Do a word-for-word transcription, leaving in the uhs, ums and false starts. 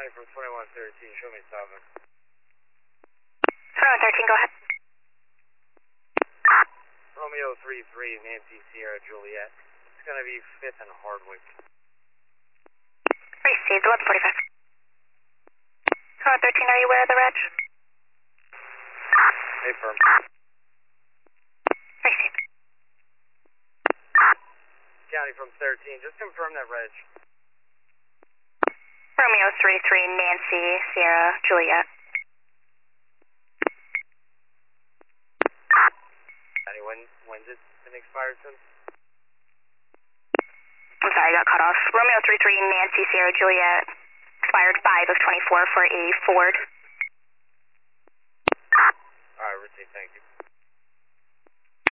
County from twenty-one thirteen, show me stopping. twenty-one thirteen, go ahead. Romeo three three, Nancy Sierra Juliet. It's going to be fifth and Hardwick. Received, eleven forty-five. twenty-one thirteen, are you aware of the reg? Hey, firm. Received. County from thirteen, just confirm that reg. Romeo three three, Nancy Sierra Juliet. County, when, when's it been expired since? I'm sorry, I got cut off. Romeo three three, Nancy Sierra Juliet. Expired five of twenty-four for a Ford. Alright, received, thank you.